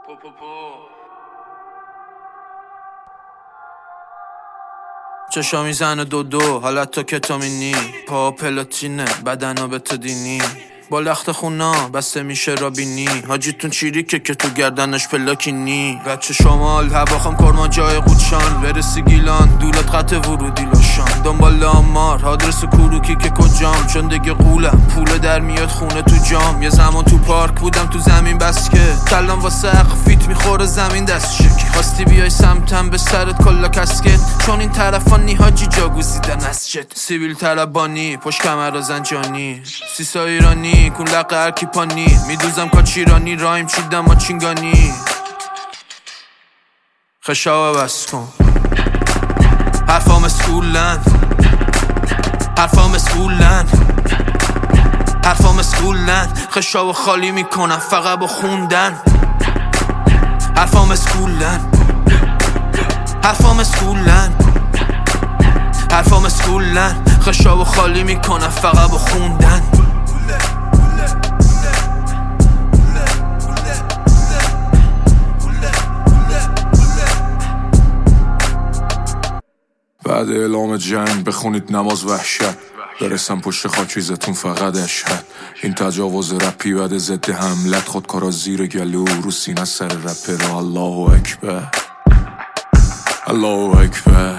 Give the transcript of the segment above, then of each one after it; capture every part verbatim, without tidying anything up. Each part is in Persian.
چشا میزنه دو دو حالت تو کتامینی، پا پلاتینه بدنا به تو دینی، با لخت خونا بسته میشه رابینی، حاجیتون چیریکه که تو گردنش پلاکینی. بچه شمال هواخم کرمان جای قودشان، برسی گیلان دولت قطع ورودی لاشان، دنبال آمار آدرس کروکی که کجام، چون دیگه قولم پول در میاد خونه تو جام. یه زمان تو پارک بودم تو زمین بس که کلم واسه حق فیت میخوره زمین دست شک، خواستی بیای سمتم به سرت کلا کسکت، چون این طرفانی حاجی جا گزیدن از شت. سیبیل طلبانی پشت کمر زنجانی، سیسا ایرانی کن لقه هرکی پانی، میدوزم کاچیرانی رایم چیدم ما چینگانی. خشاوه بس کن حرفام اسکولن، حرفام اسکولن، حرفام اسکولن، خشاوه خالی میکنم فقط با خوندن. حرفام اسکولن، حرفام اسکولن، حرفام اسکولن، خشاوه خالی میکنم فقط با خوندن. بعد اعلام جنگ بخونید نماز وحشت، برسم پشت خاکریزتون فقط اشهد. این تجاوز رپی بعد ضد حملت، خودکارا زیر گلو رو سینه سر رپر. الله اکبر، الله اکبر،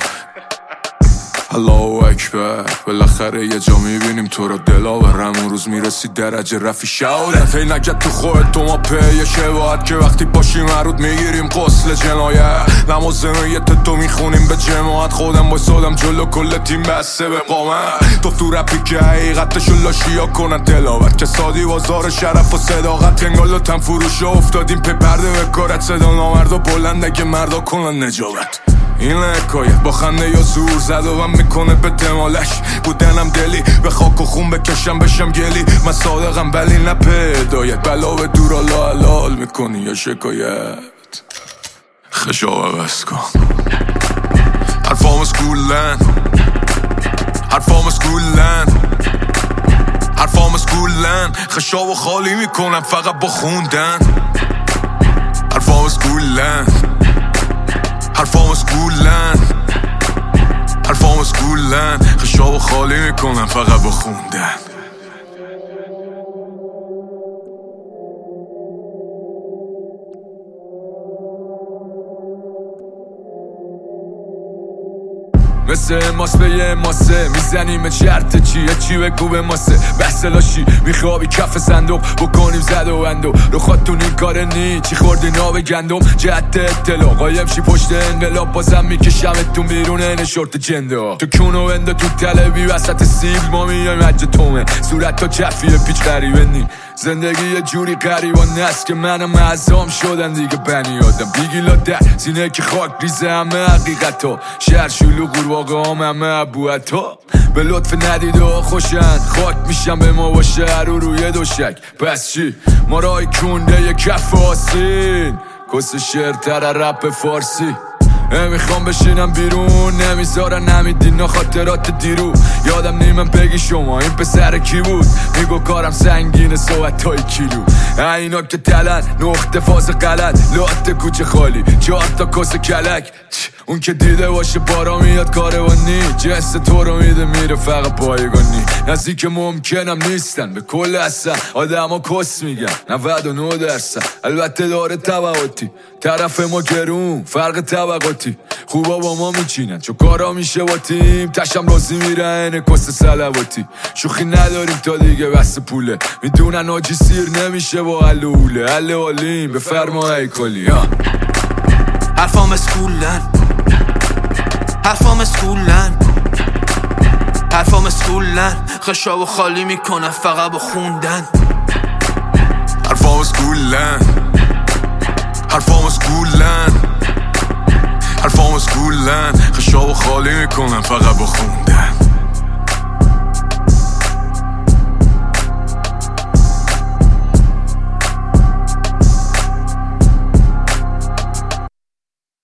الله اکبر. بالاخره یه جا میبینیم تو رو دلاورم، اون روز میرسی درجه رفی شهادت. هی نگد تو خواهد تو ما پیه شباهت، که وقتی باشیم مرود میگیریم قسل جنایت. نماز زنایت تو میخونیم به جماعت، خودم بایستادم جلو کل تیم بسته به قامت. تو تو رپی که حقیقتشو لاشیا کنن تلاوت، که سادی بازار شرف و صداقت، انگال تن فروش افتادیم پی پرده به کارت. صدا نامردا بلنده که مردا کنن نجابت. این حکایت با خنده یا زور زد و من میکنه به دمالش، بودنم دلی به خاک و خون بکشم بشم گلی. من صادقم ولی نه پیدایت، بلا به دور الا حلال میکنی یا شکایت. خشاوه بس کن حرفام اسکولن، حرفام اسکولن، حرفام اسکولن، خشاوه خالی میکنم فقط با خوندن. حرفام اسکولن، حرفام اسکولن، حرفام اسکولن، خشاوه خالی میکنم فقط با خوندن. مثل ماس به یه ماسه میزنیم چرت چیه چی بگو به ماسه. بحث لاشی میخوابی کف صندوق بکنیم زد و بندو، رو خودتون این کار نی چی خوردی ناب گندم. جهت اطلاع قایم شی پشت انقلاب، بازم میکشمتون بیرون این شورت جنده. تو کونو بنده تو تلوی وسط سیبل، ما میایم حج تومه صورت تا چفیه پیچ غریبه نی. زندگی یه جوری غریبانه است که منم اعظام شدن دیگه بنی آدم. بیگیلا در سینه که خاک ریزه همه حقیقتا، شهر شلوغ واقع هم همه عبوعتا. به لطف ندیده ها خوشند خاک میشم به ما با شهر رو روی دوشک. پس چی؟ ما رای کنده یه کف آسین، کس شعر تر رپ فارسی. نمیخوام بشینم بیرون، نمیذارن نمیدین خاطرات دیرو. یادم نیمم بگی شما این پسر کی بود، میگو کارم سنگینه صحبت های کیلو. اینا که تلن نقطه فاز غلط، لات کوچه خالی چهار تا کس کلک. اون که دیده باشه بارا میاد کاروانی، جنس تو رو میده میره فقط پایگانی. نزدیک ممکنم نیستن به کل اصلا، آدم ها کس میگن نود و نه درصد. البته داره طبقاتی، طرف ما گرون فرق طبقاتی. خوبا با ما میچینن چون کارا میشه با تیم، تشم رازی میرن کس سلواتی. شوخی نداریم تا دیگه بس پوله، میدونن آجی سیر نمیشه با علوله. علی علیم به فرمای کلی. حرفام اسکولن، حرفام اسکولن، حرفام اسکولن، خشاوه خالی میکنم فقط با خوندن. حرفام اسکولن، حرفام اسکولن، حرفام اسکولن، خشاوه خالی میکنم فقط با خوندن.